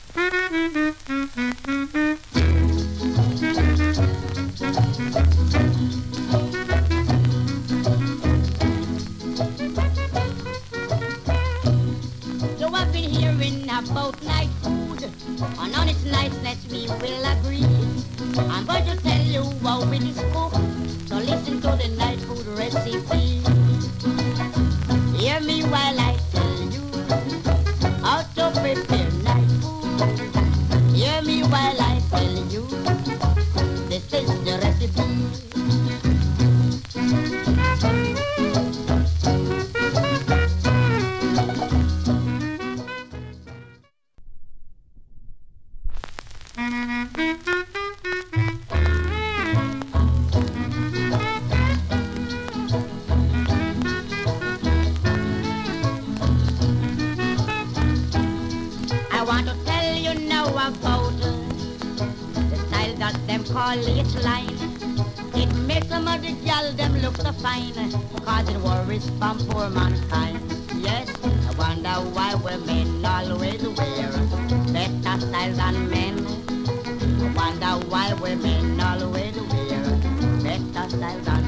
I've been hearing about night food, and on its niceness we will agree. I'm going to tell you how it is cooked, so listen to the night food recipe. Hear me while I tell you how to prepare night food. Hear me while I tell you, this is the recipe. I want to tell you now about the style that them call it line. It makes some of the gal them look so fine, cause it worries from poor mankind. Yes, I wonder why women always wear better style than men. I wonder why women always wear better style than